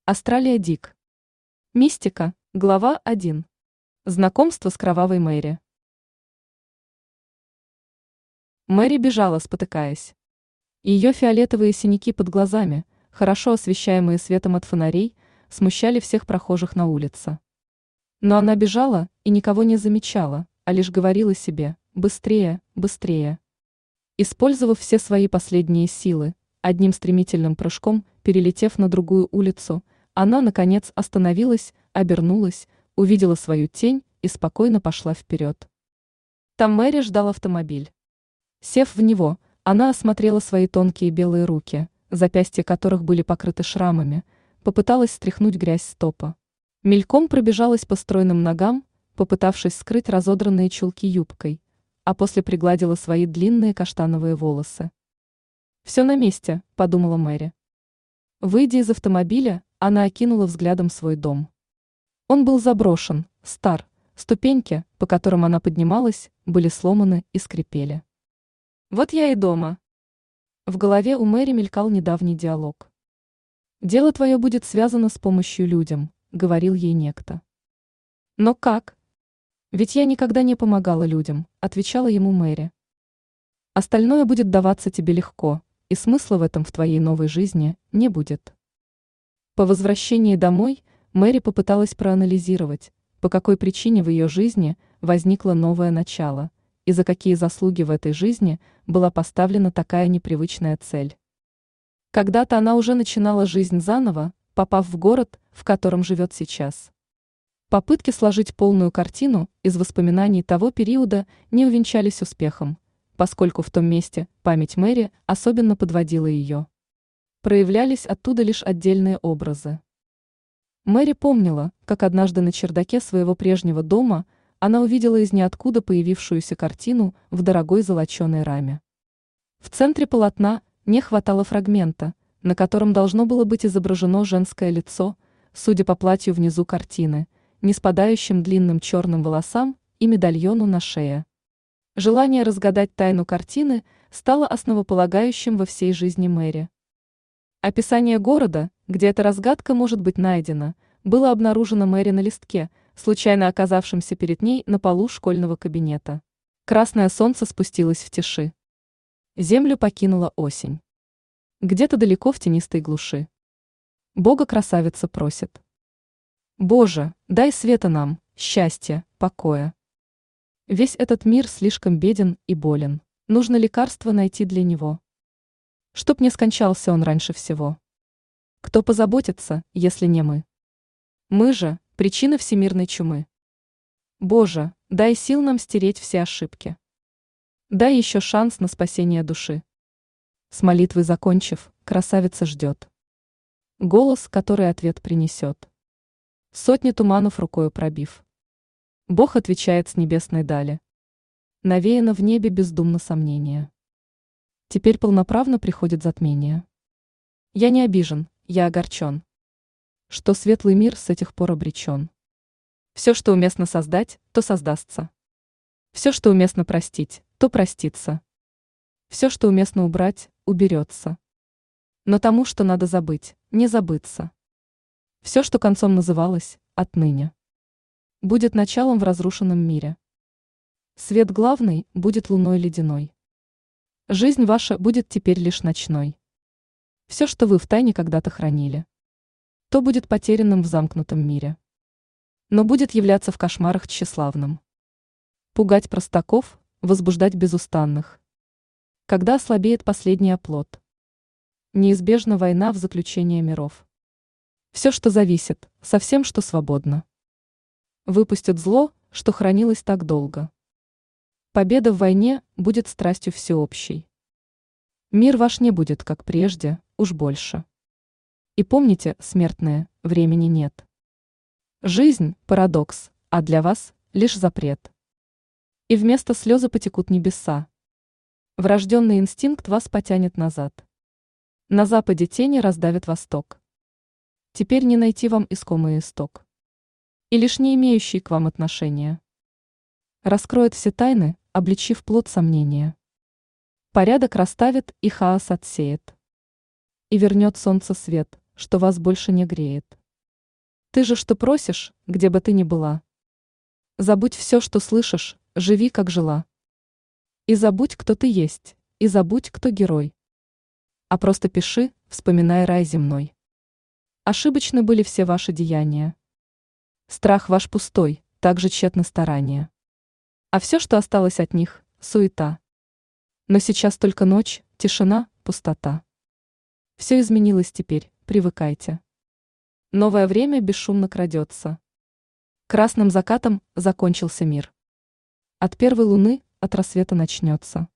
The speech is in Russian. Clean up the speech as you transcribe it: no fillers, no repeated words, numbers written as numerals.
Австралия Дик. Мистика. Глава 1. Знакомство с кровавой Мэри. Мэри бежала, спотыкаясь. Ее фиолетовые синяки под глазами, хорошо освещаемые светом от фонарей, смущали всех прохожих на улице. Но она бежала и никого не замечала, а лишь говорила себе: «Быстрее, быстрее». Использовав все свои последние силы, одним стремительным прыжком, перелетев на другую улицу, она, наконец, остановилась, обернулась, увидела свою тень и спокойно пошла вперед. Там Мэри ждал автомобиль. Сев в него, она осмотрела свои тонкие белые руки, запястья которых были покрыты шрамами, попыталась стряхнуть грязь с топа. Мельком пробежалась по стройным ногам, попытавшись скрыть разодранные чулки юбкой, а после пригладила свои длинные каштановые волосы. «Все на месте», — подумала Мэри. Выйдя из автомобиля, она окинула взглядом свой дом. Он был заброшен, стар, ступеньки, по которым она поднималась, были сломаны и скрипели. «Вот я и дома». В голове у Мэри мелькал недавний диалог. «Дело твое будет связано с помощью людям», — говорил ей некто. «Но как? Ведь я никогда не помогала людям», — отвечала ему Мэри. «Остальное будет даваться тебе легко, и смысла в этом в твоей новой жизни не будет». По возвращении домой Мэри попыталась проанализировать, по какой причине в ее жизни возникло новое начало, и за какие заслуги в этой жизни была поставлена такая непривычная цель. Когда-то она уже начинала жизнь заново, попав в город, в котором живет сейчас. Попытки сложить полную картину из воспоминаний того периода не увенчались успехом, поскольку в том месте память Мэри особенно подводила ее. Проявлялись оттуда лишь отдельные образы. Мэри помнила, как однажды на чердаке своего прежнего дома она увидела из ниоткуда появившуюся картину в дорогой золоченой раме. В центре полотна не хватало фрагмента, на котором должно было быть изображено женское лицо, судя по платью внизу картины, не спадающим длинным черным волосам и медальону на шее. Желание разгадать тайну картины стало основополагающим во всей жизни Мэри. Описание города, где эта разгадка может быть найдена, было обнаружено Мэри на листке, случайно оказавшемся перед ней на полу школьного кабинета. Красное солнце спустилось в тиши. Землю покинула осень. Где-то далеко в тенистой глуши. Бога красавица просит: «Боже, дай света нам, счастья, покоя. Весь этот мир слишком беден и болен, нужно лекарство найти для него. Чтоб не скончался он раньше всего. Кто позаботится, если не мы? Мы же – причина всемирной чумы. Боже, дай сил нам стереть все ошибки. Дай еще шанс на спасение души». С молитвой закончив, красавица ждет. Голос, который ответ принесет. Сотни туманов рукою пробив. Бог отвечает с небесной дали. Навеяно в небе бездумно сомнение. Теперь полноправно приходит затмение. Я не обижен, я огорчен, что светлый мир с этих пор обречен. Все, что уместно создать, то создастся. Все, что уместно простить, то простится. Все, что уместно убрать, уберется. Но тому, что надо забыть, не забыться. Все, что концом называлось, отныне будет началом в разрушенном мире. Свет главный будет луной ледяной. Жизнь ваша будет теперь лишь ночной. Все, что вы втайне когда-то хранили, то будет потерянным в замкнутом мире. Но будет являться в кошмарах тщеславным. Пугать простаков, возбуждать безустанных. Когда ослабеет последний оплот. Неизбежна война в заключение миров. Все, что зависит, со всем, что свободно. Выпустят зло, что хранилось так долго. Победа в войне будет страстью всеобщей. Мир ваш не будет, как прежде, уж больше. И помните, смертные, времени нет. Жизнь – парадокс, а для вас – лишь запрет. И вместо слезы потекут небеса. Врожденный инстинкт вас потянет назад. На западе тени раздавит восток. Теперь не найти вам искомый исток. И лишь не имеющий к вам отношения. Раскроет все тайны, обличив плод сомнения. Порядок расставит и хаос отсеет. И вернет солнце свет, что вас больше не греет. Ты же что просишь, где бы ты ни была? Забудь все, что слышишь, живи, как жила. И забудь, кто ты есть, и забудь, кто герой. А просто пиши, вспоминая рай земной. Ошибочны были все ваши деяния. Страх ваш пустой, так же тщетны старания. А все, что осталось от них, суета. Но сейчас только ночь, тишина, пустота. Все изменилось теперь, привыкайте. Новое время бесшумно крадется. Красным закатом закончился мир. От первой луны, от рассвета начнется.